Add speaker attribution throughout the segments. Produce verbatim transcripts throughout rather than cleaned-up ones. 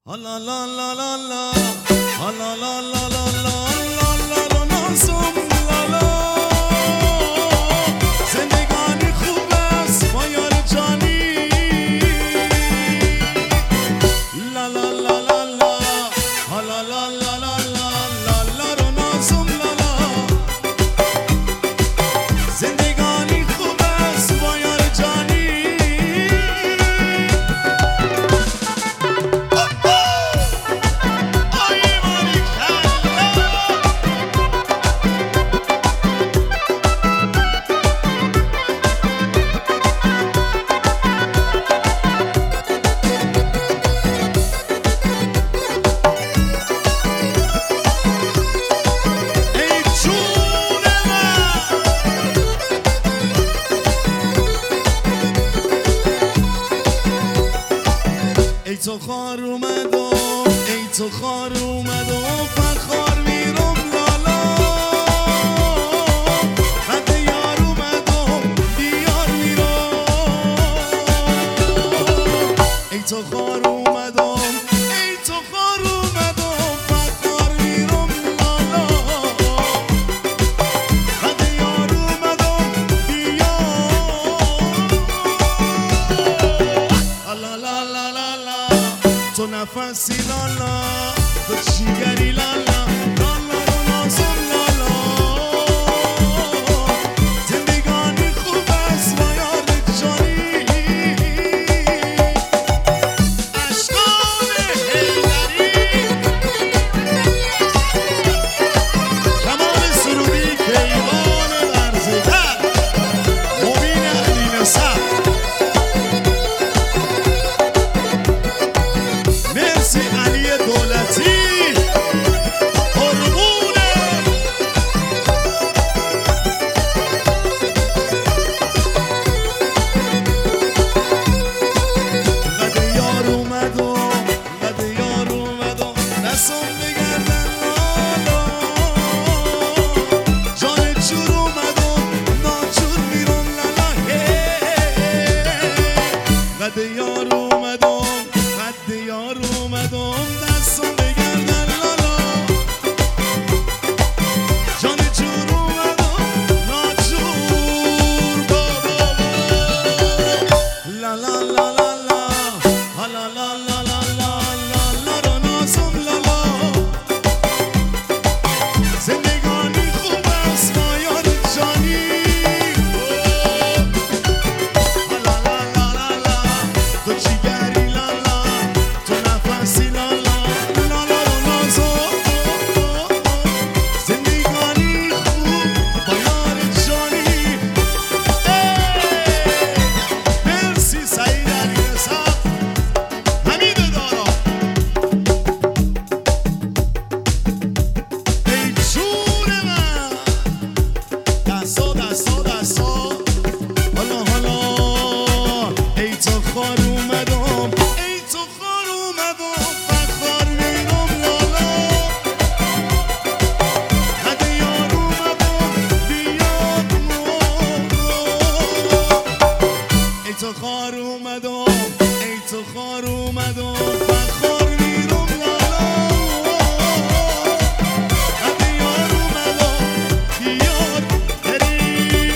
Speaker 1: La la la la la la la la la la la la نازم لالا زندگانی خوب است با یار جانی لا لا لا لا لا لا لا لا لا لا لا رو نازم لالا زندگانی خوب است با یار جانی ای تو خار اومدم ای تو خار اومدم فخار میرم لالا بعد یار اومدم بیار میرم ای تو خار اومدم ای تو خار اومدم فخار میرم لالا بعد یار اومدم بیار لا لا لا لا تو نفسی لالا تو جیگری لالا لالا رو نازم لالا زندگانی خوب است با یار جانی عشقان حیدری کمال سرودی کیوان ورزگر مبین علی نصر مرسی علی دولتی قربونه قد یار اومدم قد یار اومدم دستم بگردن لالا جان جور اومدم ناجور میرم لالا قد یار اومدم قد یار اومدم دستم بگردن لالا جان جور اومدم ناجور بابا لا لا لا لا لا لا لا لا لا لا لا رو نازم لالا زندگانی خوب است با یار جانی لا لا لا لا لا تو جیگری لالا تو نفسی لالا لالا رو نازم زندگانی خوب با یار جانی مرسی سعید علی نصر حمید دارا ای جون من دستا دستا دستا حالا حالا ای تو خار اومدم ای تو خار اومدم فخار میرم لالا قد یار اومدم بیاد ای تو خار اومدم ای تو خار اومدم فخار میرم لالا قد یار اومدم بیاد بری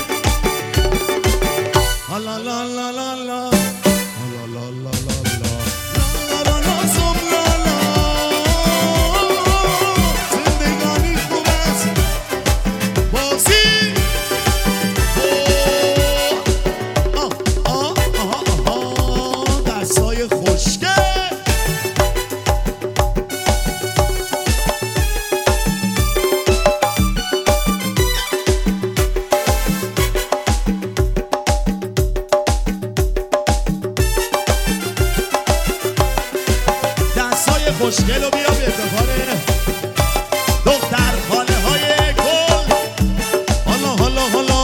Speaker 1: لا لا لا لا لا لا لا لا لا لا لا نازم لالا زندگانی خوب است بازی آه آه آه آه دستای خوشگل دستای خوشگل رو بیا به افتخار دختر خاله های گل حالا حالا حالا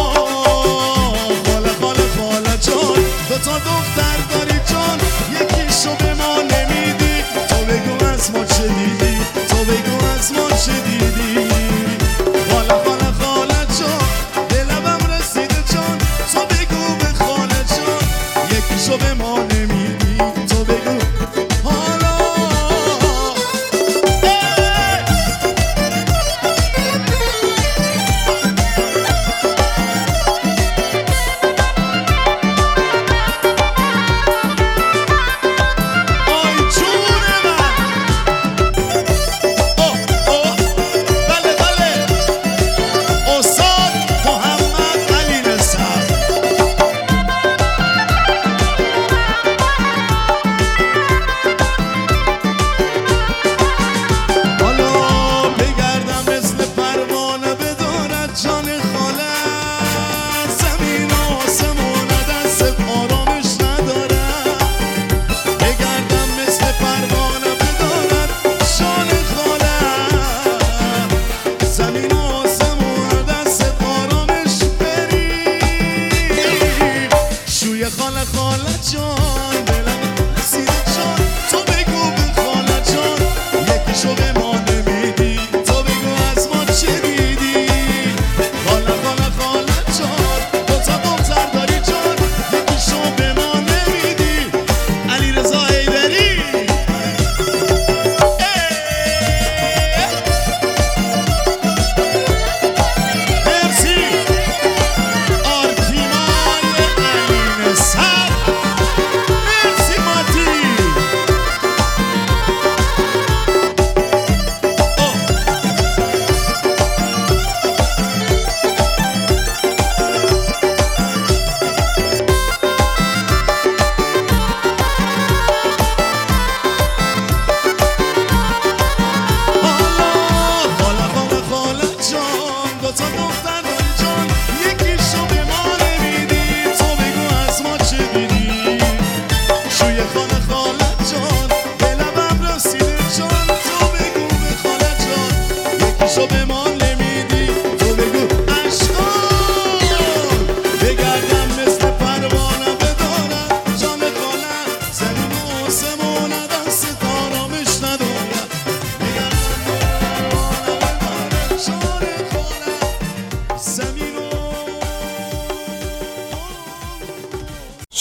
Speaker 1: خاله خاله خاله جان دو تا دختر داری جان یکیشو به ما نمیدی تو بگو از ما چه دیدی تو بگو از ما چه دیدی خاله خاله خاله جان دلم رسیده جان تو بگو به خاله جان یکیشو به ما نمیدی تو بگو حالا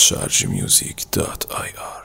Speaker 2: شارژ میوزیک دات آی آر